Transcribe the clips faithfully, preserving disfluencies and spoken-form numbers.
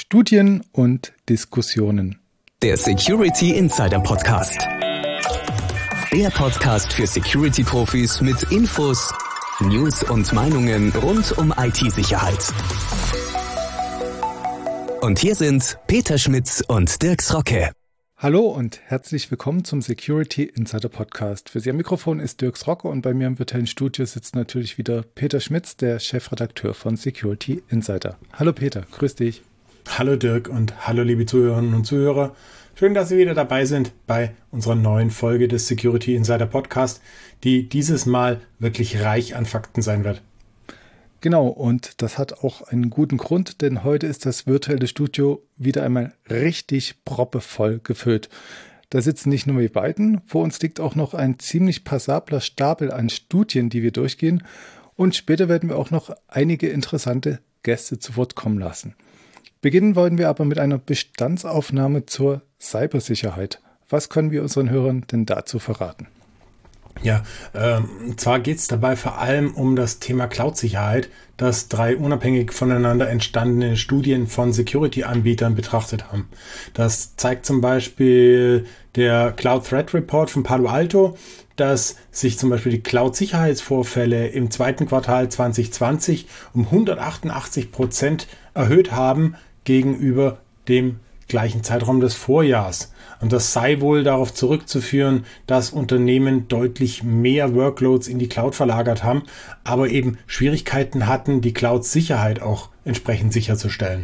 Studien und Diskussionen. Der Security Insider Podcast. Der Podcast für Security-Profis mit Infos, News und Meinungen rund um I T-Sicherheit. Und hier sind Peter Schmitz und Dirks Rocke. Hallo und herzlich willkommen zum Security Insider Podcast. Für Sie am Mikrofon ist Dirks Rocke und bei mir im virtuellen Studio sitzt natürlich wieder Peter Schmitz, der Chefredakteur von Security Insider. Hallo Peter, grüß dich. Hallo Dirk und hallo liebe Zuhörerinnen und Zuhörer. Schön, dass Sie wieder dabei sind bei unserer neuen Folge des Security Insider Podcast, die dieses Mal wirklich reich an Fakten sein wird. Genau, und das hat auch einen guten Grund, denn heute ist das virtuelle Studio wieder einmal richtig proppevoll gefüllt. Da sitzen nicht nur wir beiden, vor uns liegt auch noch ein ziemlich passabler Stapel an Studien, die wir durchgehen, und später werden wir auch noch einige interessante Gäste zu Wort kommen lassen. Beginnen wollen wir aber mit einer Bestandsaufnahme zur Cybersicherheit. Was können wir unseren Hörern denn dazu verraten? Ja, ähm, zwar geht es dabei vor allem um das Thema Cloud-Sicherheit, das drei unabhängig voneinander entstandene Studien von Security-Anbietern betrachtet haben. Das zeigt zum Beispiel der Cloud Threat Report von Palo Alto, dass sich zum Beispiel die Cloud-Sicherheitsvorfälle im zweiten Quartal zwanzig zwanzig um hundertachtundachtzig Prozent erhöht haben gegenüber dem gleichen Zeitraum des Vorjahrs. Und das sei wohl darauf zurückzuführen, dass Unternehmen deutlich mehr Workloads in die Cloud verlagert haben, aber eben Schwierigkeiten hatten, die Cloud-Sicherheit auch entsprechend sicherzustellen.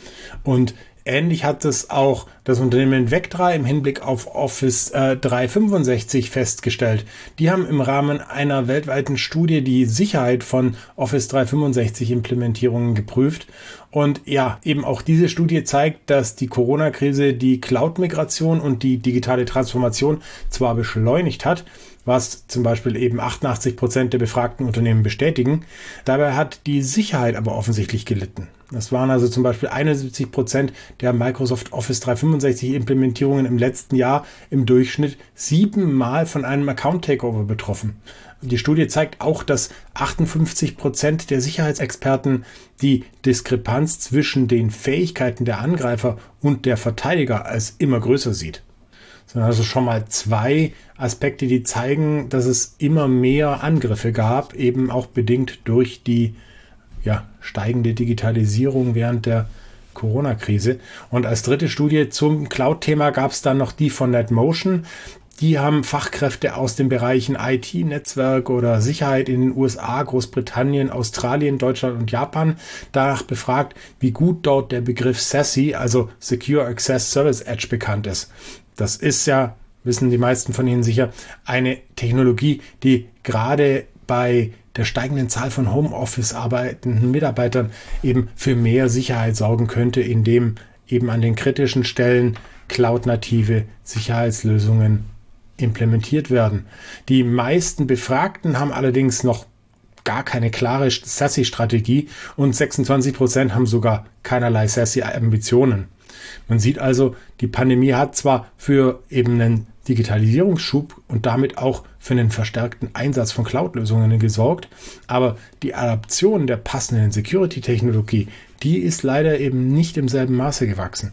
Und ähnlich hat es auch das Unternehmen Vectra im Hinblick auf Office äh, dreihundertfünfundsechzig festgestellt. Die haben im Rahmen einer weltweiten Studie die Sicherheit von Office dreihundertfünfundsechzig Implementierungen geprüft. Und ja, eben auch diese Studie zeigt, dass die Corona-Krise die Cloud-Migration und die digitale Transformation zwar beschleunigt hat, was zum Beispiel eben achtundachtzig Prozent der befragten Unternehmen bestätigen. Dabei hat die Sicherheit aber offensichtlich gelitten. Das waren also zum Beispiel einundsiebzig Prozent der Microsoft Office dreihundertfünfundsechzig Implementierungen im letzten Jahr im Durchschnitt siebenmal von einem Account-Takeover betroffen. Die Studie zeigt auch, dass achtundfünfzig Prozent der Sicherheitsexperten die Diskrepanz zwischen den Fähigkeiten der Angreifer und der Verteidiger als immer größer sieht. Das sind also schon mal zwei Aspekte, die zeigen, dass es immer mehr Angriffe gab, eben auch bedingt durch die ja, steigende Digitalisierung während der Corona-Krise. Und als dritte Studie zum Cloud-Thema gab es dann noch die von NetMotion. Die haben Fachkräfte aus den Bereichen I T, Netzwerk oder Sicherheit in den U S A, Großbritannien, Australien, Deutschland und Japan danach befragt, wie gut dort der Begriff S A S E, also Secure Access Service Edge, bekannt ist. Das ist ja, wissen die meisten von Ihnen sicher, eine Technologie, die gerade bei der steigenden Zahl von Homeoffice arbeitenden Mitarbeitern eben für mehr Sicherheit sorgen könnte, indem eben an den kritischen Stellen cloud-native Sicherheitslösungen implementiert werden. Die meisten Befragten haben allerdings noch gar keine klare S A S E-Strategie und sechsundzwanzig Prozent haben sogar keinerlei S A S E-Ambitionen. Man sieht also, die Pandemie hat zwar für eben einen Digitalisierungsschub und damit auch für einen verstärkten Einsatz von Cloud-Lösungen gesorgt, aber die Adaption der passenden Security-Technologie, die ist leider eben nicht im selben Maße gewachsen.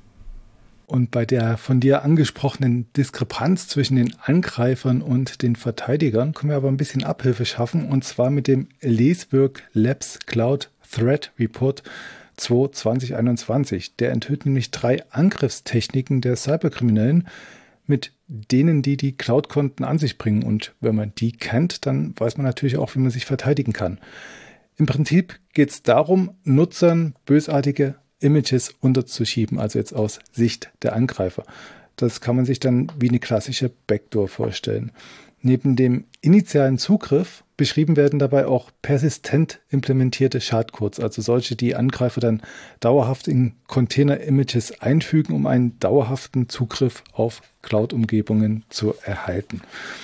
Und bei der von dir angesprochenen Diskrepanz zwischen den Angreifern und den Verteidigern können wir aber ein bisschen Abhilfe schaffen, und zwar mit dem Lacework Labs Cloud Threat Report zwanzig einundzwanzig. Der enthüllt nämlich drei Angriffstechniken der Cyberkriminellen, mit denen die die Cloud-Konten an sich bringen. Und wenn man die kennt, dann weiß man natürlich auch, wie man sich verteidigen kann. Im Prinzip geht es darum, Nutzern bösartige Images unterzuschieben, also jetzt aus Sicht der Angreifer. Das kann man sich dann wie eine klassische Backdoor vorstellen. Neben dem initialen Zugriff beschrieben werden dabei auch persistent implementierte Schadcodes, also solche, die Angreifer dann dauerhaft in Container-Images einfügen, um einen dauerhaften Zugriff auf Cloud-Umgebungen zu erhalten.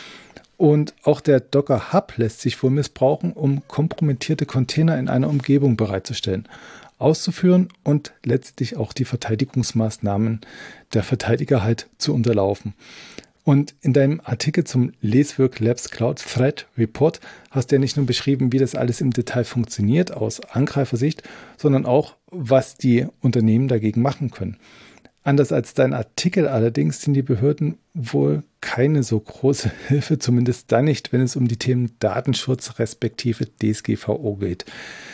Und auch der Docker Hub lässt sich wohl missbrauchen, um kompromittierte Container in einer Umgebung bereitzustellen, auszuführen und letztlich auch die Verteidigungsmaßnahmen der Verteidiger halt zu unterlaufen. Und in deinem Artikel zum Lacework Labs Cloud Threat Report hast du ja nicht nur beschrieben, wie das alles im Detail funktioniert aus Angreifersicht, sondern auch, was die Unternehmen dagegen machen können. Anders als dein Artikel allerdings sind die Behörden wohl keine so große Hilfe, zumindest dann nicht, wenn es um die Themen Datenschutz respektive D S G V O geht.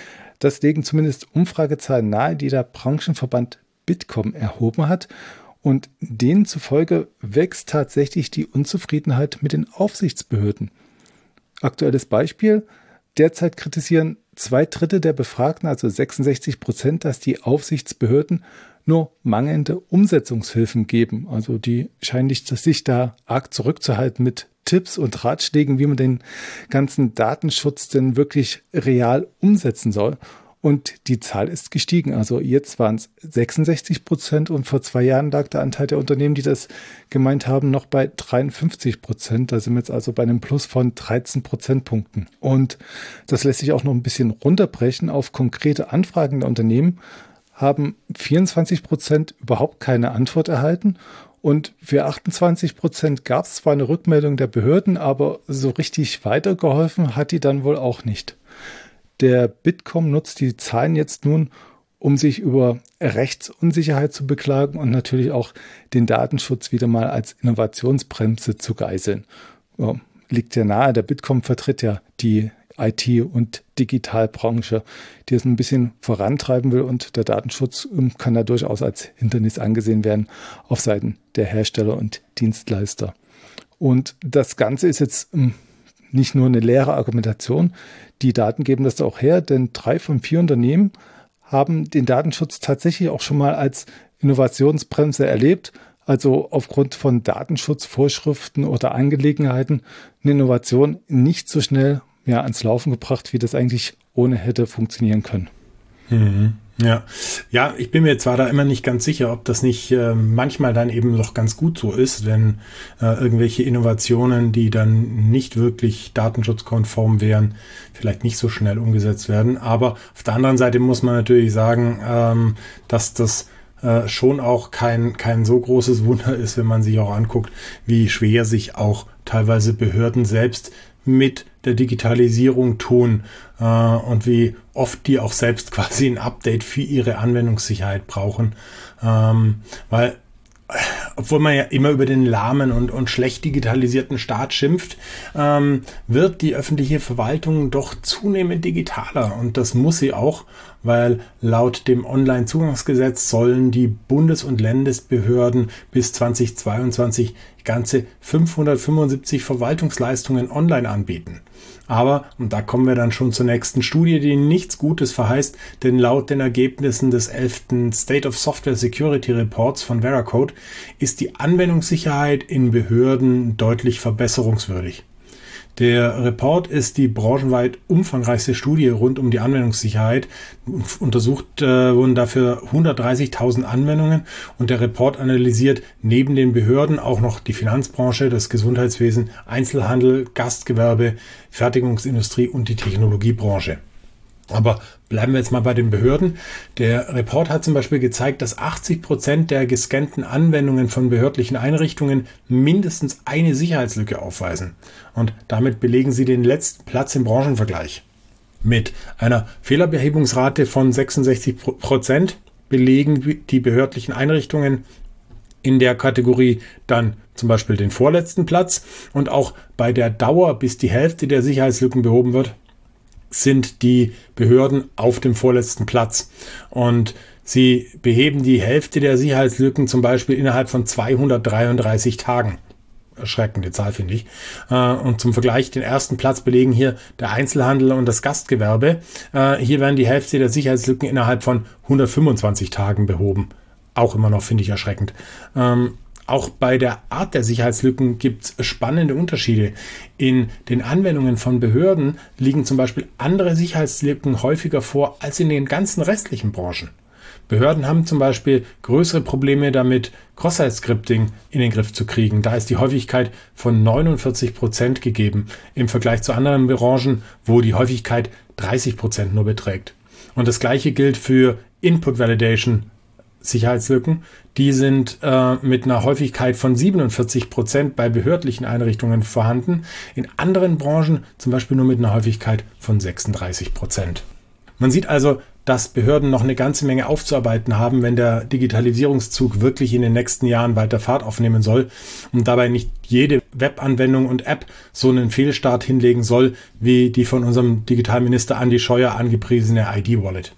Das legen zumindest Umfragezahlen nahe, die der Branchenverband Bitkom erhoben hat. Und denen zufolge wächst tatsächlich die Unzufriedenheit mit den Aufsichtsbehörden. Aktuelles Beispiel: Derzeit kritisieren zwei Drittel der Befragten, also sechsundsechzig Prozent, dass die Aufsichtsbehörden nur mangelnde Umsetzungshilfen geben. Also die scheinen sich da arg zurückzuhalten mit Tipps und Ratschlägen, wie man den ganzen Datenschutz denn wirklich real umsetzen soll. Und die Zahl ist gestiegen. Also jetzt waren es sechsundsechzig Prozent und vor zwei Jahren lag der Anteil der Unternehmen, die das gemeint haben, noch bei dreiundfünfzig Prozent. Da sind wir jetzt also bei einem Plus von dreizehn Prozentpunkten. Und das lässt sich auch noch ein bisschen runterbrechen auf konkrete Anfragen der Unternehmen. Haben vierundzwanzig Prozent überhaupt keine Antwort erhalten. Und für achtundzwanzig Prozent gab es zwar eine Rückmeldung der Behörden, aber so richtig weitergeholfen hat die dann wohl auch nicht. Der Bitkom nutzt die Zahlen jetzt nun, um sich über Rechtsunsicherheit zu beklagen und natürlich auch den Datenschutz wieder mal als Innovationsbremse zu geißeln. Ja, liegt ja nahe, der Bitkom vertritt ja die I T- und Digitalbranche, die es ein bisschen vorantreiben will, und der Datenschutz kann da durchaus als Hindernis angesehen werden auf Seiten der Hersteller und Dienstleister. Und das Ganze ist jetzt nicht nur eine leere Argumentation, die Daten geben das auch her, denn drei von vier Unternehmen haben den Datenschutz tatsächlich auch schon mal als Innovationsbremse erlebt, also aufgrund von Datenschutzvorschriften oder Angelegenheiten eine Innovation nicht so schnell ja, ans Laufen gebracht, wie das eigentlich ohne hätte funktionieren können. Mhm. Ja, ja, ich bin mir zwar da immer nicht ganz sicher, ob das nicht äh, manchmal dann eben noch ganz gut so ist, wenn äh, irgendwelche Innovationen, die dann nicht wirklich datenschutzkonform wären, vielleicht nicht so schnell umgesetzt werden. Aber auf der anderen Seite muss man natürlich sagen, ähm, dass das äh, schon auch kein kein so großes Wunder ist, wenn man sich auch anguckt, wie schwer sich auch teilweise Behörden selbst mit der Digitalisierung tun äh, und wie oft die auch selbst quasi ein Update für ihre Anwendungssicherheit brauchen. Ähm, weil, obwohl man ja immer über den lahmen und, und schlecht digitalisierten Staat schimpft, ähm, wird die öffentliche Verwaltung doch zunehmend digitaler. Und das muss sie auch, weil laut dem Onlinezugangsgesetz sollen die Bundes- und Landesbehörden bis zweitausendzweiundzwanzig ganze fünfhundertfünfundsiebzig Verwaltungsleistungen online anbieten. Aber, und da kommen wir dann schon zur nächsten Studie, die nichts Gutes verheißt, denn laut den Ergebnissen des elften State of Software Security Reports von Veracode ist die Anwendungssicherheit in Behörden deutlich verbesserungswürdig. Der Report ist die branchenweit umfangreichste Studie rund um die Anwendungssicherheit. Untersucht äh, wurden dafür hundertdreißigtausend Anwendungen und der Report analysiert neben den Behörden auch noch die Finanzbranche, das Gesundheitswesen, Einzelhandel, Gastgewerbe, Fertigungsindustrie und die Technologiebranche. Aber bleiben wir jetzt mal bei den Behörden. Der Report hat zum Beispiel gezeigt, dass achtzig Prozent der gescannten Anwendungen von behördlichen Einrichtungen mindestens eine Sicherheitslücke aufweisen. Und damit belegen sie den letzten Platz im Branchenvergleich. Mit einer Fehlerbehebungsrate von sechsundsechzig Prozent belegen die behördlichen Einrichtungen in der Kategorie dann zum Beispiel den vorletzten Platz. Und auch bei der Dauer, bis die Hälfte der Sicherheitslücken behoben wird, sind die Behörden auf dem vorletzten Platz. Und sie beheben die Hälfte der Sicherheitslücken zum Beispiel innerhalb von zweihundertdreiunddreißig Tagen. Erschreckende Zahl, finde ich. Und zum Vergleich, den ersten Platz belegen hier der Einzelhandel und das Gastgewerbe. Hier werden die Hälfte der Sicherheitslücken innerhalb von hundertfünfundzwanzig Tagen behoben. Auch immer noch, finde ich, erschreckend. Auch bei der Art der Sicherheitslücken gibt es spannende Unterschiede. In den Anwendungen von Behörden liegen zum Beispiel andere Sicherheitslücken häufiger vor als in den ganzen restlichen Branchen. Behörden haben zum Beispiel größere Probleme damit, Cross-Site-Scripting in den Griff zu kriegen. Da ist die Häufigkeit von neunundvierzig Prozent gegeben, im Vergleich zu anderen Branchen, wo die Häufigkeit dreißig Prozent nur beträgt. Und das Gleiche gilt für Input-Validation Sicherheitslücken. Die sind äh, mit einer Häufigkeit von siebenundvierzig Prozent bei behördlichen Einrichtungen vorhanden. In anderen Branchen zum Beispiel nur mit einer Häufigkeit von sechsunddreißig Prozent. Man sieht also, dass Behörden noch eine ganze Menge aufzuarbeiten haben, wenn der Digitalisierungszug wirklich in den nächsten Jahren weiter Fahrt aufnehmen soll und dabei nicht jede Webanwendung und App so einen Fehlstart hinlegen soll, wie die von unserem Digitalminister Andi Scheuer angepriesene I D-Wallet.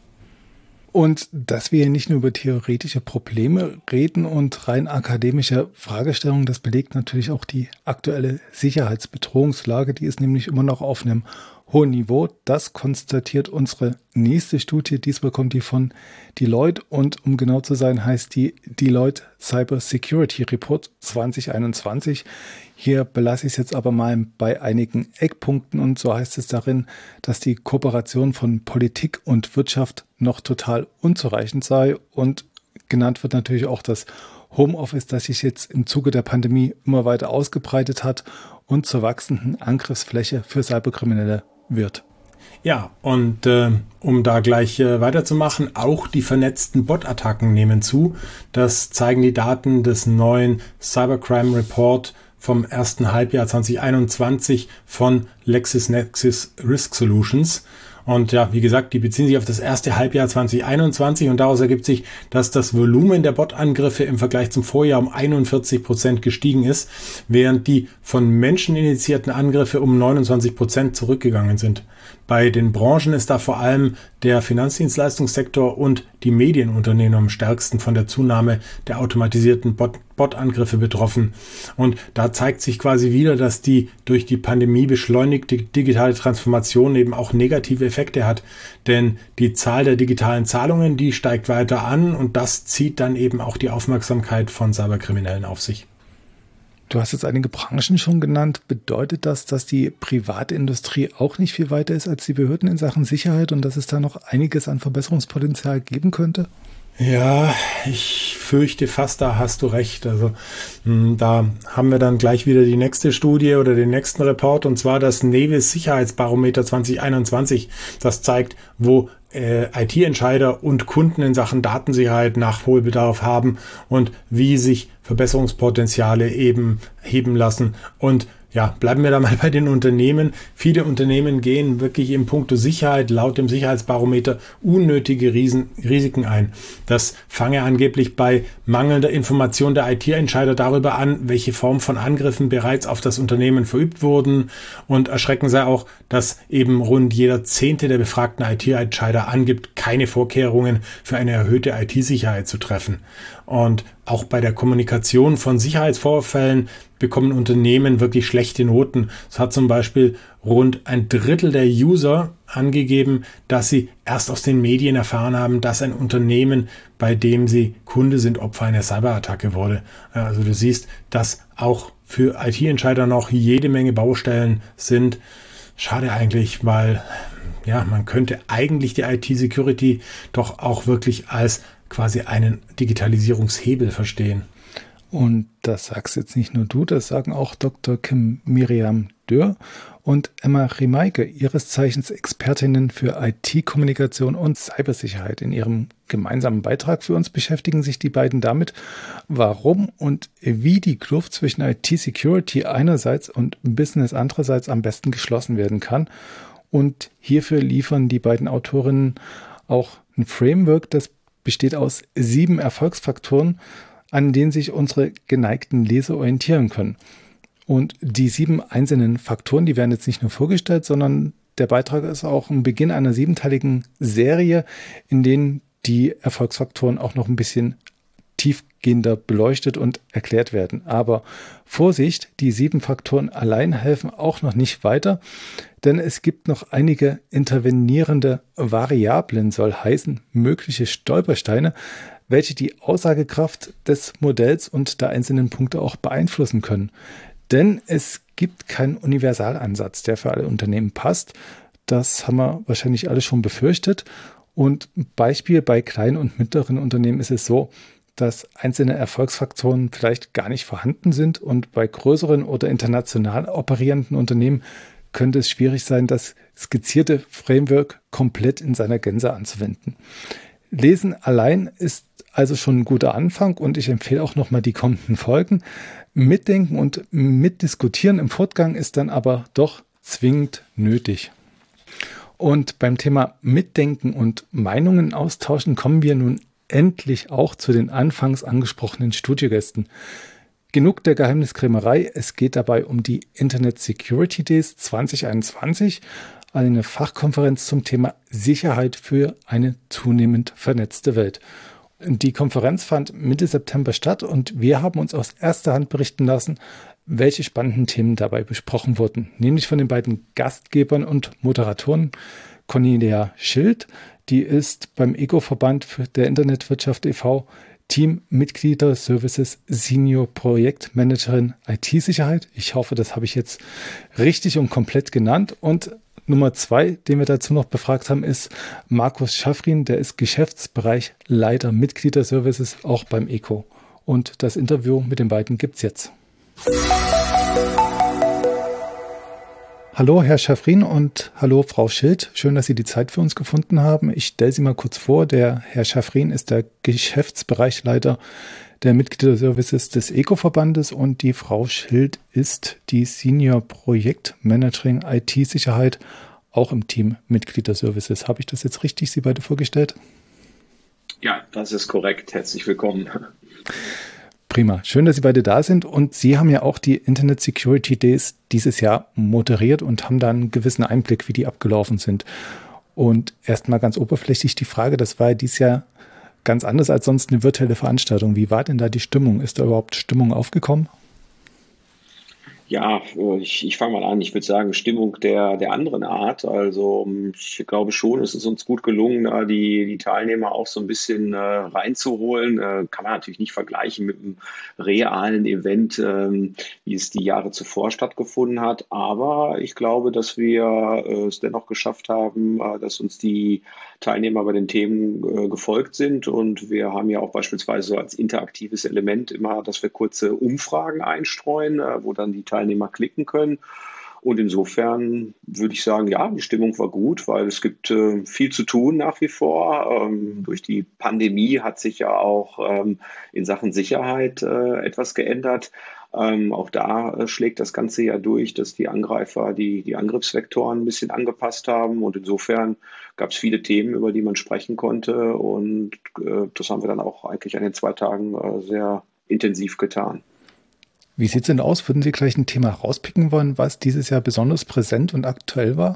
Und dass wir nicht nur über theoretische Probleme reden und rein akademische Fragestellungen, das belegt natürlich auch die aktuelle Sicherheitsbedrohungslage. Die ist nämlich immer noch auf einem hohen Niveau. Das konstatiert unsere nächste Studie. Diesmal kommt die von Deloitte und um genau zu sein, heißt die Deloitte Cyber Security Report zwanzig einundzwanzig. Hier belasse ich es jetzt aber mal bei einigen Eckpunkten und so heißt es darin, dass die Kooperation von Politik und Wirtschaft noch total unzureichend sei und genannt wird natürlich auch das Homeoffice, das sich jetzt im Zuge der Pandemie immer weiter ausgebreitet hat und zur wachsenden Angriffsfläche für Cyberkriminelle wird. Ja, und äh, um da gleich äh, weiterzumachen, auch die vernetzten Bot-Attacken nehmen zu. Das zeigen die Daten des neuen Cybercrime Report vom ersten Halbjahr zwanzig einundzwanzig von LexisNexis Risk Solutions. Und ja, wie gesagt, die beziehen sich auf das erste Halbjahr zwanzig einundzwanzig und daraus ergibt sich, dass das Volumen der Bot-Angriffe im Vergleich zum Vorjahr um einundvierzig Prozent gestiegen ist, während die von Menschen initiierten Angriffe um neunundzwanzig Prozent zurückgegangen sind. Bei den Branchen ist da vor allem der Finanzdienstleistungssektor und die Medienunternehmen am stärksten von der Zunahme der automatisierten Bot- Bot-Angriffe betroffen. Und da zeigt sich quasi wieder, dass die durch die Pandemie beschleunigte digitale Transformation eben auch negative Effekte hat. Denn die Zahl der digitalen Zahlungen, die steigt weiter an und das zieht dann eben auch die Aufmerksamkeit von Cyberkriminellen auf sich. Du hast jetzt einige Branchen schon genannt. Bedeutet das, dass die Privatindustrie auch nicht viel weiter ist als die Behörden in Sachen Sicherheit und dass es da noch einiges an Verbesserungspotenzial geben könnte? Ja, ich fürchte fast, da hast du recht. Also mh, da haben wir dann gleich wieder die nächste Studie oder den nächsten Report und zwar das Nevis Sicherheitsbarometer zwanzig einundzwanzig. Das zeigt, wo äh, I T-Entscheider und Kunden in Sachen Datensicherheit Nachholbedarf haben und wie sich Verbesserungspotenziale eben heben lassen. Und ja, bleiben wir da mal bei den Unternehmen. Viele Unternehmen gehen wirklich in puncto Sicherheit laut dem Sicherheitsbarometer unnötige Riesen, Risiken ein. Das fange angeblich bei mangelnder Information der I T-Entscheider darüber an, welche Form von Angriffen bereits auf das Unternehmen verübt wurden. Und erschreckend sei auch, dass eben rund jeder Zehnte der befragten I T-Entscheider angibt, keine Vorkehrungen für eine erhöhte I T-Sicherheit zu treffen. Und auch bei der Kommunikation von Sicherheitsvorfällen bekommen Unternehmen wirklich schlechte Noten. Es hat zum Beispiel rund ein Drittel der User angegeben, dass sie erst aus den Medien erfahren haben, dass ein Unternehmen, bei dem sie Kunde sind, Opfer einer Cyberattacke wurde. Also du siehst, dass auch für I T-Entscheider noch jede Menge Baustellen sind. Schade eigentlich, weil ja, man könnte eigentlich die I T-Security doch auch wirklich als quasi einen Digitalisierungshebel verstehen. Und das sagst jetzt nicht nur du, das sagen auch Doktor Kim Miriam Dürr und Emma Rimeike, ihres Zeichens Expertinnen für I T-Kommunikation und Cybersicherheit. In ihrem gemeinsamen Beitrag für uns beschäftigen sich die beiden damit, warum und wie die Kluft zwischen I T-Security einerseits und Business andererseits am besten geschlossen werden kann. Und hierfür liefern die beiden Autorinnen auch ein Framework, das besteht aus sieben Erfolgsfaktoren, an denen sich unsere geneigten Leser orientieren können. Und die sieben einzelnen Faktoren, die werden jetzt nicht nur vorgestellt, sondern der Beitrag ist auch ein Beginn einer siebenteiligen Serie, in denen die Erfolgsfaktoren auch noch ein bisschen tiefgehender beleuchtet und erklärt werden. Aber Vorsicht, die sieben Faktoren allein helfen auch noch nicht weiter, denn es gibt noch einige intervenierende Variablen, soll heißen, mögliche Stolpersteine, welche die Aussagekraft des Modells und der einzelnen Punkte auch beeinflussen können. Denn es gibt keinen Universalansatz, der für alle Unternehmen passt. Das haben wir wahrscheinlich alle schon befürchtet. Und Beispiel bei kleinen und mittleren Unternehmen ist es so, dass einzelne Erfolgsfaktoren vielleicht gar nicht vorhanden sind und bei größeren oder international operierenden Unternehmen könnte es schwierig sein, das skizzierte Framework komplett in seiner Gänze anzuwenden. Lesen allein ist also schon ein guter Anfang und ich empfehle auch nochmal die kommenden Folgen. Mitdenken und mitdiskutieren im Fortgang ist dann aber doch zwingend nötig. Und beim Thema Mitdenken und Meinungen austauschen kommen wir nun endlich auch zu den anfangs angesprochenen Studiogästen. Genug der Geheimniskrämerei, es geht dabei um die Internet Security Days zwanzig einundzwanzig, eine Fachkonferenz zum Thema Sicherheit für eine zunehmend vernetzte Welt. Die Konferenz fand Mitte September statt und wir haben uns aus erster Hand berichten lassen, welche spannenden Themen dabei besprochen wurden. Nämlich von den beiden Gastgebern und Moderatoren Cornelia Schild, die ist beim ECO-Verband der Internetwirtschaft e V Teammitglieder Services Senior Projektmanagerin I T-Sicherheit. Ich hoffe, das habe ich jetzt richtig und komplett genannt. Und Nummer zwei, den wir dazu noch befragt haben, ist Markus Schaffrin, der ist Geschäftsbereichleiter Mitgliederservices auch beim ECO. Und das Interview mit den beiden gibt's jetzt. Hallo Herr Schaffrin und hallo Frau Schild. Schön, dass Sie die Zeit für uns gefunden haben. Ich stelle Sie mal kurz vor. Der Herr Schaffrin ist der Geschäftsbereichleiter der Mitgliederservices des ECO-Verbandes und die Frau Schild ist die Senior Projektmanagerin I T-Sicherheit, auch im Team Mitgliederservices. Habe ich das jetzt richtig, Sie beide vorgestellt? Ja, das ist korrekt. Herzlich willkommen. Prima. Schön, dass Sie beide da sind. Und Sie haben ja auch die Internet Security Days dieses Jahr moderiert und haben da einen gewissen Einblick, wie die abgelaufen sind. Und erstmal ganz oberflächlich die Frage, das war ja dieses Jahr ganz anders als sonst eine virtuelle Veranstaltung. Wie war denn da die Stimmung? Ist da überhaupt Stimmung aufgekommen? Ja, ich, ich fange mal an. Ich würde sagen, Stimmung der, der anderen Art. Also ich glaube schon, es ist uns gut gelungen, da die, die Teilnehmer auch so ein bisschen äh, reinzuholen. Äh, kann man natürlich nicht vergleichen mit einem realen Event, ähm, wie es die Jahre zuvor stattgefunden hat. Aber ich glaube, dass wir äh, es dennoch geschafft haben, äh, dass uns die Teilnehmer bei den Themen äh, gefolgt sind. Und wir haben ja auch beispielsweise als interaktives Element immer, dass wir kurze Umfragen einstreuen, äh, wo dann die Teilnehmer Teilnehmer klicken können. Und insofern würde ich sagen, ja, die Stimmung war gut, weil es gibt äh, viel zu tun nach wie vor. Ähm, durch die Pandemie hat sich ja auch ähm, in Sachen Sicherheit äh, etwas geändert. Ähm, auch da äh, schlägt das Ganze ja durch, dass die Angreifer die, die Angriffsvektoren ein bisschen angepasst haben. Und insofern gab es viele Themen, über die man sprechen konnte. Und äh, das haben wir dann auch eigentlich an den zwei Tagen äh, sehr intensiv getan. Wie sieht es denn aus? Würden Sie gleich ein Thema rauspicken wollen, was dieses Jahr besonders präsent und aktuell war?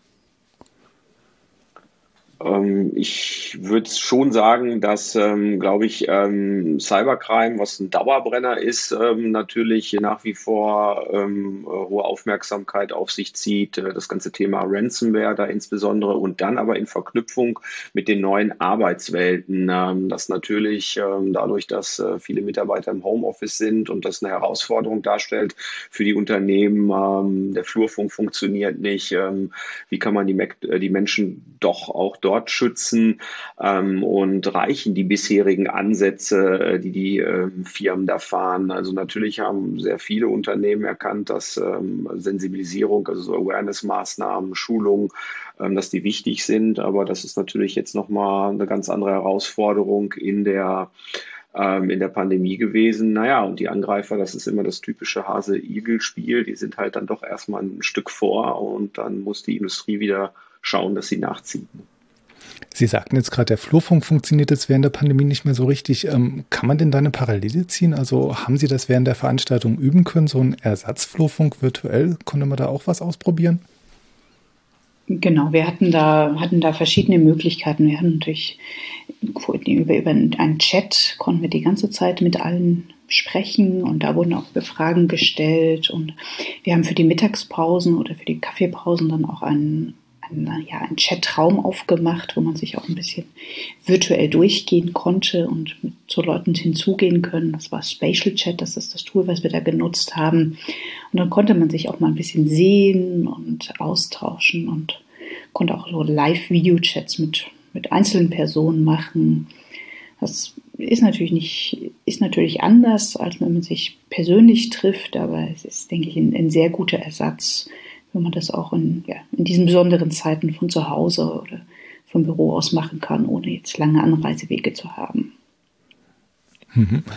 Ich würde schon sagen, dass, ähm, glaube ich, ähm, Cybercrime, was ein Dauerbrenner ist, ähm, natürlich nach wie vor ähm, hohe Aufmerksamkeit auf sich zieht. Das ganze Thema Ransomware da insbesondere und dann aber in Verknüpfung mit den neuen Arbeitswelten, ähm, dass natürlich ähm, dadurch, dass äh, viele Mitarbeiter im Homeoffice sind und das eine Herausforderung darstellt für die Unternehmen, ähm, der Flurfunk funktioniert nicht, ähm, wie kann man die, äh, die Menschen doch auch dort dort schützen ähm, und reichen die bisherigen Ansätze, die die ähm, Firmen da fahren. Also natürlich haben sehr viele Unternehmen erkannt, dass ähm, Sensibilisierung, also so Awareness-Maßnahmen, Schulungen, ähm, dass die wichtig sind. Aber das ist natürlich jetzt nochmal eine ganz andere Herausforderung in der in der Pandemie gewesen. Naja, und die Angreifer, das ist immer das typische Hase-Igel-Spiel, die sind halt dann doch erstmal ein Stück vor und dann muss die Industrie wieder schauen, dass sie nachziehen. Sie sagten jetzt gerade, der Flurfunk funktioniert jetzt während der Pandemie nicht mehr so richtig. Ähm, kann man denn da eine Parallele ziehen? Also haben Sie das während der Veranstaltung üben können, so ein Ersatzflurfunk virtuell? Konnte man da auch was ausprobieren? Genau, wir hatten da, hatten da verschiedene Möglichkeiten. Wir hatten natürlich über, über einen Chat, konnten wir die ganze Zeit mit allen sprechen und da wurden auch Fragen gestellt und wir haben für die Mittagspausen oder für die Kaffeepausen dann auch einen, einen, ja, einen Chatraum aufgemacht, wo man sich auch ein bisschen virtuell durchgehen konnte und mit zu Leuten hinzugehen können. Das war Spatial Chat, das ist das Tool, was wir da genutzt haben. Und dann konnte man sich auch mal ein bisschen sehen und austauschen und konnte auch so Live-Video-Chats mit, mit einzelnen Personen machen. Das ist natürlich nicht, ist natürlich anders, als wenn man sich persönlich trifft, aber es ist, denke ich, ein, ein sehr guter Ersatz, wenn man das auch in, ja, in diesen besonderen Zeiten von zu Hause oder vom Büro aus machen kann, ohne jetzt lange Anreisewege zu haben. Mhm.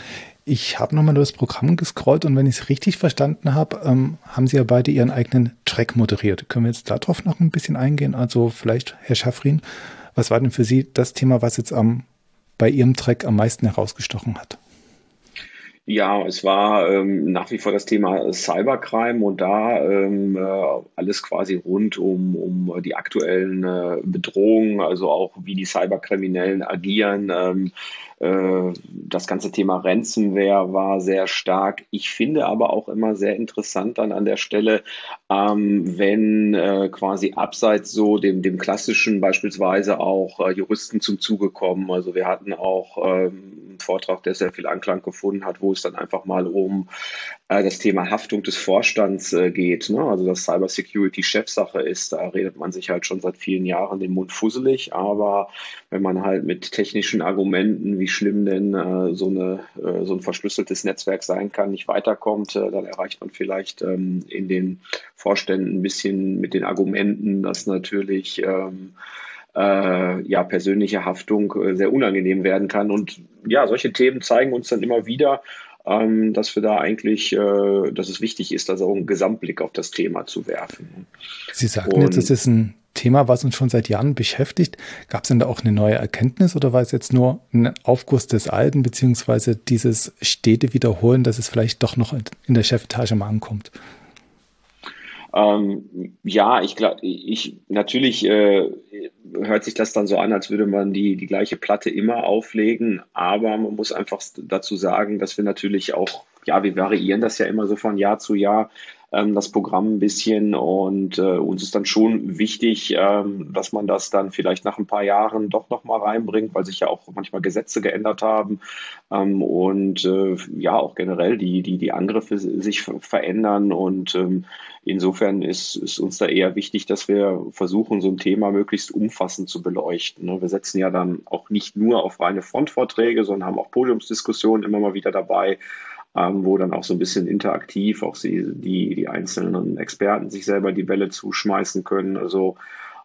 Ich habe nochmal das Programm gescrollt und wenn ich es richtig verstanden habe, ähm, haben Sie ja beide Ihren eigenen Track moderiert. Können wir jetzt darauf noch ein bisschen eingehen? Also vielleicht, Herr Schaffrin, was war denn für Sie das Thema, was jetzt am, bei Ihrem Track am meisten herausgestochen hat? Ja, es war ähm, nach wie vor das Thema Cybercrime und da ähm, äh, alles quasi rund um, um die aktuellen äh, Bedrohungen, also auch wie die Cyberkriminellen agieren. Ähm, äh, das ganze Thema Ransomware war sehr stark. Ich finde aber auch immer sehr interessant dann an der Stelle, ähm, wenn äh, quasi abseits so dem, dem klassischen beispielsweise auch äh, Juristen zum Zuge kommen. Also wir hatten auch ähm, einen Vortrag, der sehr viel Anklang gefunden hat, wo es dann einfach mal um äh, das Thema Haftung des Vorstands äh, geht. Ne? Also dass Cybersecurity Chefsache ist, da redet man sich halt schon seit vielen Jahren den Mund fusselig. Aber wenn man halt mit technischen Argumenten, wie schlimm denn äh, so, eine, äh, so ein verschlüsseltes Netzwerk sein kann, nicht weiterkommt, äh, dann erreicht man vielleicht ähm, in den Vorständen ein bisschen mit den Argumenten, dass natürlich ähm, äh, ja, persönliche Haftung äh, sehr unangenehm werden kann. Und ja, solche Themen zeigen uns dann immer wieder, ähm, dass wir da eigentlich, äh, dass es wichtig ist, also auch einen Gesamtblick auf das Thema zu werfen. Sie sagten Und jetzt, es ist ein Thema, was uns schon seit Jahren beschäftigt. Gab es denn da auch eine neue Erkenntnis oder war es jetzt nur ein Aufguss des Alten, beziehungsweise dieses stete Wiederholen, dass es vielleicht doch noch in der Chefetage mal ankommt? Ähm, ja, ich glaube, ich natürlich äh, hört sich das dann so an, als würde man die, die gleiche Platte immer auflegen, aber man muss einfach dazu sagen, dass wir natürlich auch, ja, wir variieren das ja immer so von Jahr zu Jahr, ähm, das Programm ein bisschen und äh, uns ist dann schon wichtig, ähm, dass man das dann vielleicht nach ein paar Jahren doch nochmal reinbringt, weil sich ja auch manchmal Gesetze geändert haben ähm, und äh, ja auch generell die, die, die Angriffe sich verändern und ähm, insofern ist, ist uns da eher wichtig, dass wir versuchen, so ein Thema möglichst umfassend zu beleuchten. Wir setzen ja dann auch nicht nur auf reine Frontvorträge, sondern haben auch Podiumsdiskussionen immer mal wieder dabei, wo dann auch so ein bisschen interaktiv auch sie, die, die einzelnen Experten sich selber die Bälle zuschmeißen können. Also,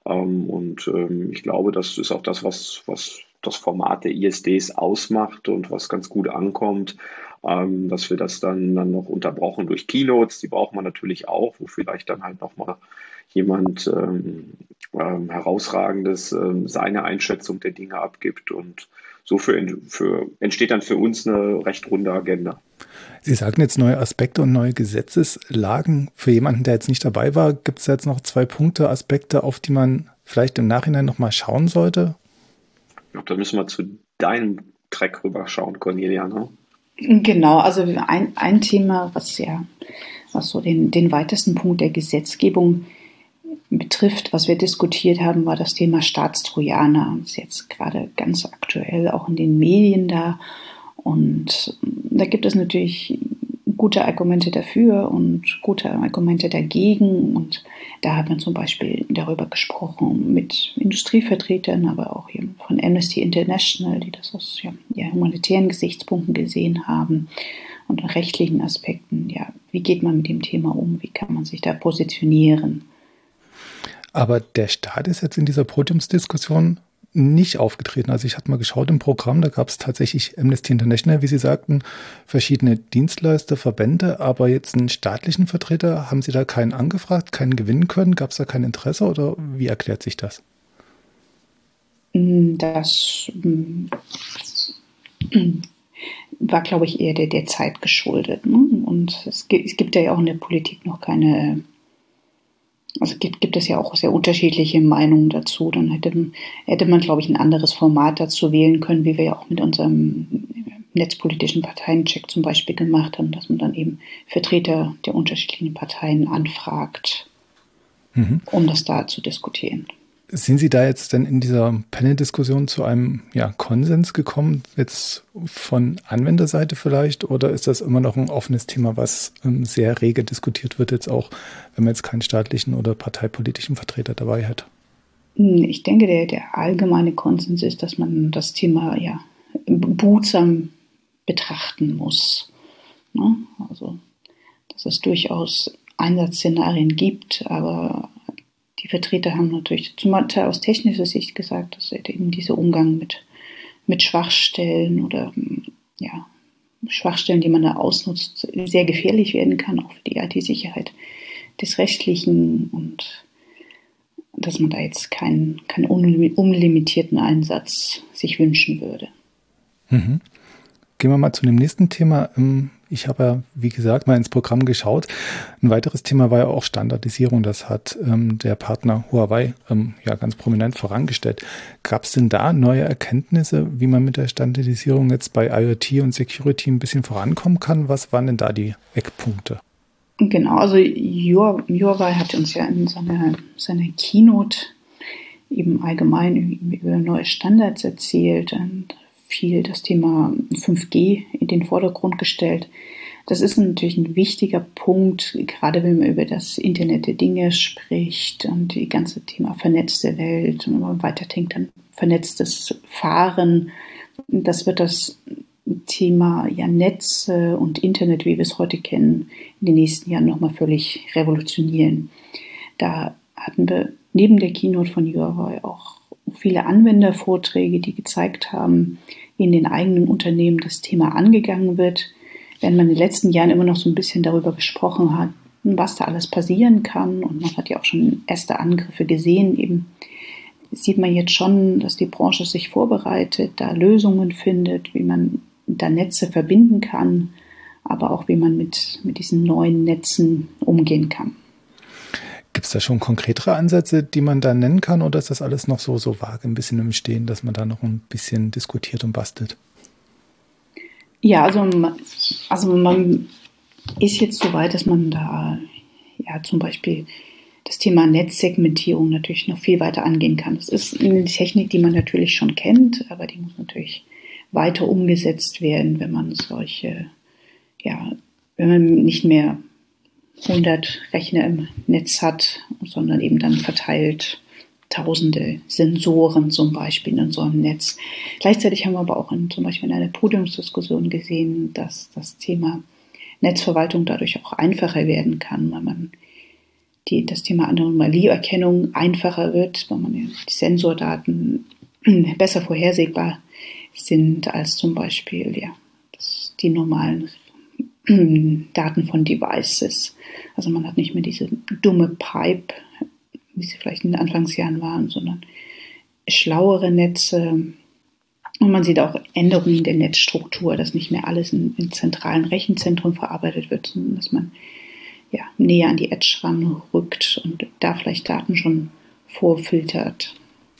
und ich glaube, das ist auch das, was, was das Format der I S Ds ausmacht und was ganz gut ankommt. Ähm, dass wir das dann, dann noch unterbrochen durch Keynotes, die braucht man natürlich auch, wo vielleicht dann halt nochmal jemand ähm, ähm, Herausragendes ähm, seine Einschätzung der Dinge abgibt und so für, für, entsteht dann für uns eine recht runde Agenda. Sie sagten jetzt neue Aspekte und neue Gesetzeslagen. Für jemanden, der jetzt nicht dabei war, gibt es jetzt noch zwei Punkte, Aspekte, auf die man vielleicht im Nachhinein nochmal schauen sollte? Ich glaube, da müssen wir zu deinem Track rüberschauen, Cornelia, ne? Genau, also ein, ein Thema, was ja was so den, den weitesten Punkt der Gesetzgebung betrifft, was wir diskutiert haben, war das Thema Staatstrojaner. Das ist jetzt gerade ganz aktuell auch in den Medien da. Und da gibt es natürlich gute Argumente dafür und gute Argumente dagegen. Und da haben wir zum Beispiel darüber gesprochen mit Industrievertretern, aber auch hier von Amnesty International, die das aus ja, ja, humanitären Gesichtspunkten gesehen haben und rechtlichen Aspekten. Ja, wie geht man mit dem Thema um? Wie kann man sich da positionieren? Aber der Staat ist jetzt in dieser Podiumsdiskussion nicht aufgetreten. Also ich hatte mal geschaut im Programm, da gab es tatsächlich Amnesty International, wie Sie sagten, verschiedene Dienstleister, Verbände, aber jetzt einen staatlichen Vertreter, haben Sie da keinen angefragt, keinen gewinnen können? Gab es da kein Interesse oder wie erklärt sich das? Das war, glaube ich, eher der, der Zeit geschuldet. Ne? Und es gibt, es gibt ja auch in der Politik noch keine... Also gibt, gibt es ja auch sehr unterschiedliche Meinungen dazu. Dann hätte, hätte man, glaube ich, ein anderes Format dazu wählen können, wie wir ja auch mit unserem netzpolitischen Parteiencheck zum Beispiel gemacht haben, dass man dann eben Vertreter der unterschiedlichen Parteien anfragt, mhm. um das da zu diskutieren. Sind Sie da jetzt denn in dieser Panel-Diskussion zu einem ja, Konsens gekommen, jetzt von Anwenderseite vielleicht, oder ist das immer noch ein offenes Thema, was ähm, sehr rege diskutiert wird, jetzt auch, wenn man jetzt keinen staatlichen oder parteipolitischen Vertreter dabei hat? Ich denke, der, der allgemeine Konsens ist, dass man das Thema ja behutsam betrachten muss. Ne? Also, dass es durchaus Einsatzszenarien gibt, aber die Vertreter haben natürlich zum Teil aus technischer Sicht gesagt, dass eben dieser Umgang mit, mit Schwachstellen oder ja, Schwachstellen, die man da ausnutzt, sehr gefährlich werden kann, auch für die I T-Sicherheit des Rechtlichen, und dass man da jetzt keinen, keinen unlimitierten Einsatz sich wünschen würde. Mhm. Gehen wir mal zu dem nächsten Thema. Ich habe ja, wie gesagt, mal ins Programm geschaut. Ein weiteres Thema war ja auch Standardisierung. Das hat ähm, der Partner Huawei ähm, ja ganz prominent vorangestellt. Gab es denn da neue Erkenntnisse, wie man mit der Standardisierung jetzt bei IoT und Security ein bisschen vorankommen kann? Was waren denn da die Eckpunkte? Genau, also Huawei hat uns ja in seiner, seiner Keynote eben allgemein über neue Standards erzählt und viel das Thema fünf G in den Vordergrund gestellt. Das ist natürlich ein wichtiger Punkt, gerade wenn man über das Internet der Dinge spricht und die ganze Thema vernetzte Welt, und wenn man weiterdenkt, dann vernetztes Fahren. Das wird das Thema ja, Netze und Internet, wie wir es heute kennen, in den nächsten Jahren nochmal völlig revolutionieren. Da hatten wir neben der Keynote von Huawei auch viele Anwendervorträge, die gezeigt haben, wie in den eigenen Unternehmen das Thema angegangen wird. Während man in den letzten Jahren immer noch so ein bisschen darüber gesprochen hat, was da alles passieren kann, und man hat ja auch schon erste Angriffe gesehen, eben sieht man jetzt schon, dass die Branche sich vorbereitet, da Lösungen findet, wie man da Netze verbinden kann, aber auch wie man mit, mit diesen neuen Netzen umgehen kann. Gibt es da schon konkretere Ansätze, die man da nennen kann, oder ist das alles noch so, so vage, ein bisschen im Stehen, dass man da noch ein bisschen diskutiert und bastelt? Ja, also, also man ist jetzt so weit, dass man da ja zum Beispiel das Thema Netzsegmentierung natürlich noch viel weiter angehen kann. Das ist eine Technik, die man natürlich schon kennt, aber die muss natürlich weiter umgesetzt werden, wenn man solche, ja, wenn man nicht mehr hundert Rechner im Netz hat, sondern eben dann verteilt tausende Sensoren zum Beispiel in so einem Netz. Gleichzeitig haben wir aber auch in, zum Beispiel in einer Podiumsdiskussion gesehen, dass das Thema Netzverwaltung dadurch auch einfacher werden kann, weil man die, das Thema Anomalieerkennung einfacher wird, weil man die Sensordaten besser vorhersehbar sind als zum Beispiel ja, das, die normalen Daten von Devices. Also man hat nicht mehr diese dumme Pipe, wie sie vielleicht in den Anfangsjahren waren, sondern schlauere Netze. Und man sieht auch Änderungen der Netzstruktur, dass nicht mehr alles in, in zentralen Rechenzentren verarbeitet wird, sondern dass man ja, näher an die Edge ranrückt und da vielleicht Daten schon vorfiltert.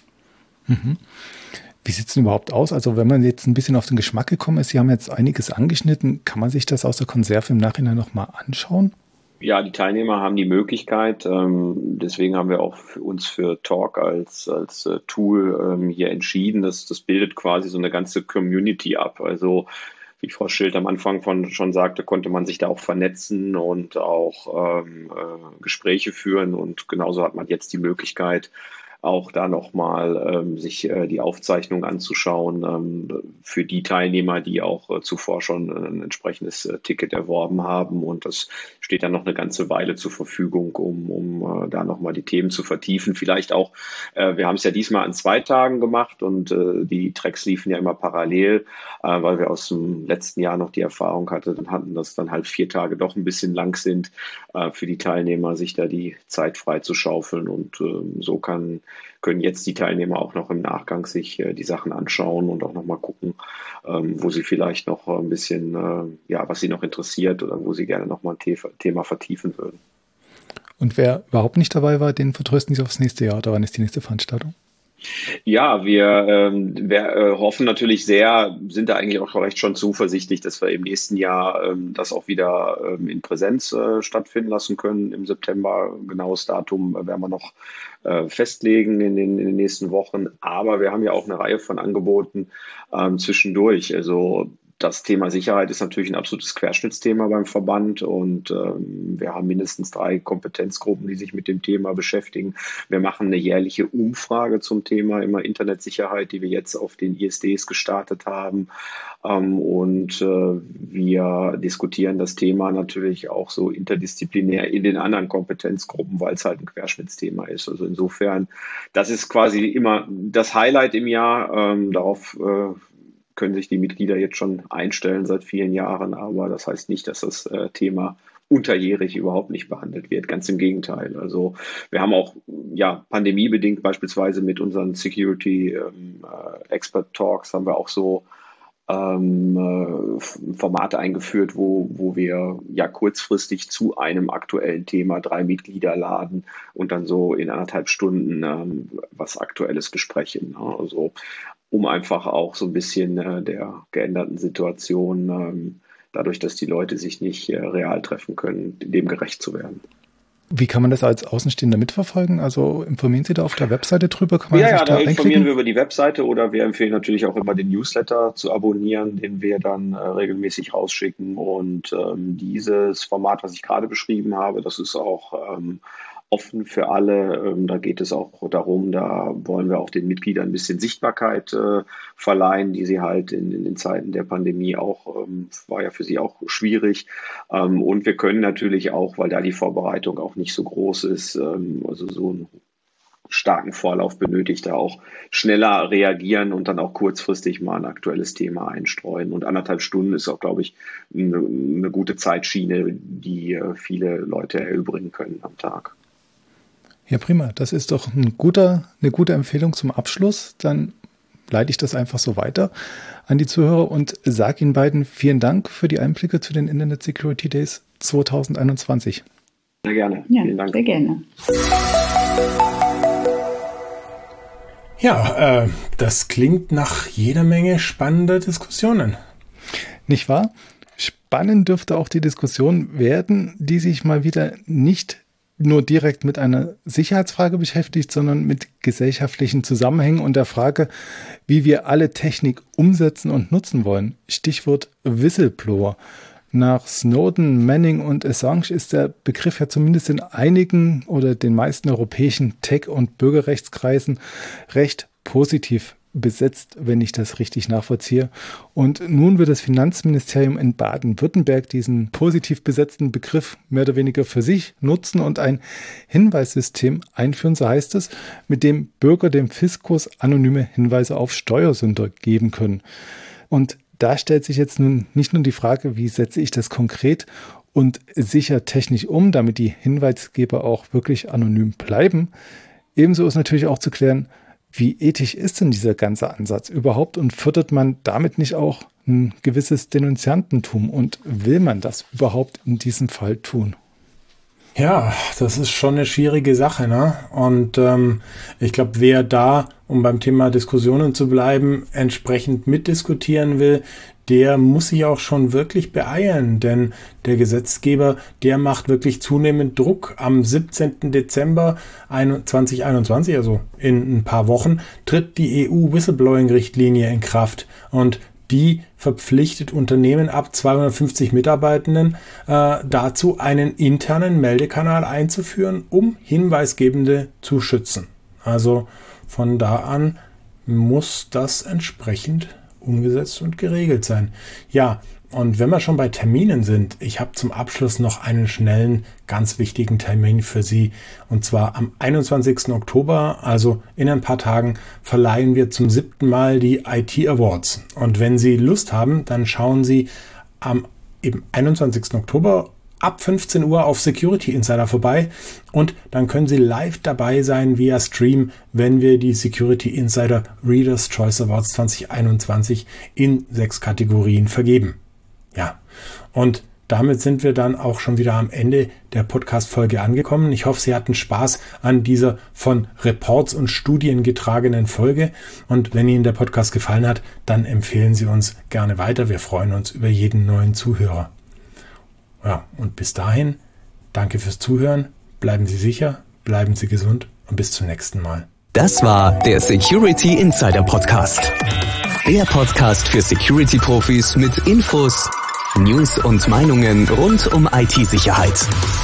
Mhm. Wie sieht es denn überhaupt aus? Also wenn man jetzt ein bisschen auf den Geschmack gekommen ist, Sie haben jetzt einiges angeschnitten, kann man sich das aus der Konserve im Nachhinein nochmal anschauen? Ja, die Teilnehmer haben die Möglichkeit. Ähm, deswegen haben wir auch für uns für Talk als, als äh, Tool ähm, hier entschieden. Das, das bildet quasi so eine ganze Community ab. Also wie Frau Schild am Anfang von, schon sagte, konnte man sich da auch vernetzen und auch ähm, äh, Gespräche führen. Und genauso hat man jetzt die Möglichkeit, auch da nochmal ähm, sich äh, die Aufzeichnung anzuschauen ähm, für die Teilnehmer, die auch äh, zuvor schon ein entsprechendes äh, Ticket erworben haben. Und das steht dann noch eine ganze Weile zur Verfügung, um, um äh, da nochmal die Themen zu vertiefen. Vielleicht auch, äh, wir haben es ja diesmal an zwei Tagen gemacht und äh, die Tracks liefen ja immer parallel, äh, weil wir aus dem letzten Jahr noch die Erfahrung hatten, dann hatten, dass dann halt vier Tage doch ein bisschen lang sind äh, für die Teilnehmer, sich da die Zeit frei zu schaufeln. Und äh, so kann können jetzt die Teilnehmer auch noch im Nachgang sich äh, die Sachen anschauen und auch nochmal gucken, ähm, wo sie vielleicht noch ein bisschen, äh, ja, was sie noch interessiert oder wo sie gerne nochmal ein The- Thema vertiefen würden. Und wer überhaupt nicht dabei war, den vertrösten Sie aufs nächste Jahr, oder wann ist die nächste Veranstaltung? Ja, wir, ähm, wir äh, hoffen natürlich sehr, sind da eigentlich auch recht schon zuversichtlich, dass wir im nächsten Jahr ähm, das auch wieder ähm, in Präsenz äh, stattfinden lassen können im September. Genaues Datum äh, werden wir noch äh, festlegen in den, in den nächsten Wochen. Aber wir haben ja auch eine Reihe von Angeboten ähm, zwischendurch. Also das Thema Sicherheit ist natürlich ein absolutes Querschnittsthema beim Verband und ähm, wir haben mindestens drei Kompetenzgruppen, die sich mit dem Thema beschäftigen. Wir machen eine jährliche Umfrage zum Thema immer Internetsicherheit, die wir jetzt auf den I S Ds gestartet haben. Ähm, und äh, wir diskutieren das Thema natürlich auch so interdisziplinär in den anderen Kompetenzgruppen, weil es halt ein Querschnittsthema ist. Also insofern, das ist quasi immer das Highlight im Jahr. Ähm, darauf äh, können sich die Mitglieder jetzt schon einstellen seit vielen Jahren, aber das heißt nicht, dass das äh, Thema unterjährig überhaupt nicht behandelt wird. Ganz im Gegenteil. Also wir haben auch ja pandemiebedingt beispielsweise mit unseren Security ähm, äh, Expert Talks haben wir auch so ähm, äh, Formate eingeführt, wo, wo wir ja kurzfristig zu einem aktuellen Thema drei Mitglieder laden und dann so in anderthalb Stunden ähm, was Aktuelles besprechen. Ne? Also um einfach auch so ein bisschen äh, der geänderten Situation ähm, dadurch, dass die Leute sich nicht äh, real treffen können, dem gerecht zu werden. Wie kann man das als Außenstehender mitverfolgen? Also informieren Sie da auf der Webseite drüber? Kann man ja, sich ja, da da informieren einklicken? wir über die Webseite oder wir empfehlen natürlich auch immer den Newsletter zu abonnieren, den wir dann äh, regelmäßig rausschicken. Und ähm, dieses Format, was ich gerade beschrieben habe, das ist auch ähm, offen für alle. Ähm, da geht es auch darum, da wollen wir auch den Mitgliedern ein bisschen Sichtbarkeit äh, verleihen, die sie halt in, in den Zeiten der Pandemie auch, ähm, war ja für sie auch schwierig. Ähm, und wir können natürlich auch, weil da die Vorbereitung auch nicht so groß ist, ähm, also so einen starken Vorlauf benötigt, da auch schneller reagieren und dann auch kurzfristig mal ein aktuelles Thema einstreuen. Und anderthalb Stunden ist auch, glaube ich, eine, eine gute Zeitschiene, die äh, viele Leute erübrigen können am Tag. Ja, prima. Das ist doch ein guter, eine gute Empfehlung zum Abschluss. Dann leite ich das einfach so weiter an die Zuhörer und sage Ihnen beiden vielen Dank für die Einblicke zu den Internet Security Days zwanzig einundzwanzig. Sehr gerne. Ja, vielen Dank. Sehr gerne. Ja, äh, das klingt nach jeder Menge spannender Diskussionen. Nicht wahr? Spannend dürfte auch die Diskussion werden, die sich mal wieder nicht nur direkt mit einer Sicherheitsfrage beschäftigt, sondern mit gesellschaftlichen Zusammenhängen und der Frage, wie wir alle Technik umsetzen und nutzen wollen. Stichwort Whistleblower. Nach Snowden, Manning und Assange ist der Begriff ja zumindest in einigen oder den meisten europäischen Tech- und Bürgerrechtskreisen recht positiv besetzt, wenn ich das richtig nachvollziehe. Und nun wird das Finanzministerium in Baden-Württemberg diesen positiv besetzten Begriff mehr oder weniger für sich nutzen und ein Hinweissystem einführen, so heißt es, mit dem Bürger dem Fiskus anonyme Hinweise auf Steuersünder geben können. Und da stellt sich jetzt nun nicht nur die Frage, wie setze ich das konkret und sicher technisch um, damit die Hinweisgeber auch wirklich anonym bleiben. Ebenso ist natürlich auch zu klären, wie ethisch ist denn dieser ganze Ansatz überhaupt und fördert man damit nicht auch ein gewisses Denunziantentum und will man das überhaupt in diesem Fall tun? Ja, das ist schon eine schwierige Sache, ne? Und ähm, ich glaube, wer da, um beim Thema Diskussionen zu bleiben, entsprechend mitdiskutieren will, der muss sich auch schon wirklich beeilen, denn der Gesetzgeber, der macht wirklich zunehmend Druck. Am siebzehnten Dezember zwanzig einundzwanzig, also in ein paar Wochen, tritt die E U-Whistleblowing-Richtlinie in Kraft und die verpflichtet Unternehmen ab zweihundertfünfzig Mitarbeitenden äh, dazu, einen internen Meldekanal einzuführen, um Hinweisgebende zu schützen. Also von da an muss das entsprechend umgesetzt und geregelt sein. Ja, und wenn wir schon bei Terminen sind, ich habe zum Abschluss noch einen schnellen, ganz wichtigen Termin für Sie. Und zwar am einundzwanzigsten Oktober, also in ein paar Tagen, verleihen wir zum siebten Mal die I T Awards. Und wenn Sie Lust haben, dann schauen Sie am eben einundzwanzigsten Oktober ab fünfzehn Uhr auf Security Insider vorbei und dann können Sie live dabei sein via Stream, wenn wir die Security Insider Reader's Choice Awards zwanzig einundzwanzig in sechs Kategorien vergeben. Ja, und damit sind wir dann auch schon wieder am Ende der Podcast-Folge angekommen. Ich hoffe, Sie hatten Spaß an dieser von Reports und Studien getragenen Folge. Und wenn Ihnen der Podcast gefallen hat, dann empfehlen Sie uns gerne weiter. Wir freuen uns über jeden neuen Zuhörer. Ja, und bis dahin, danke fürs Zuhören. Bleiben Sie sicher, bleiben Sie gesund und bis zum nächsten Mal. Das war der Security Insider Podcast. Der Podcast für Security-Profis mit Infos, News und Meinungen rund um I T-Sicherheit.